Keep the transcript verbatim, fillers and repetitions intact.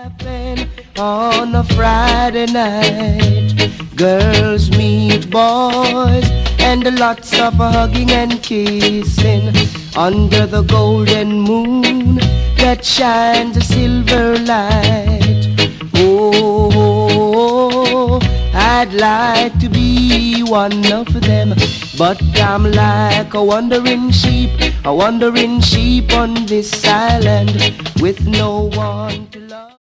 happen on a Friday night. Girls meet boys and lots of hugging and kissing under the golden moon that shines a silver light. Oh, I'd like to be one of them, but I'm like a wandering sheep, a wandering sheep on this island with no one to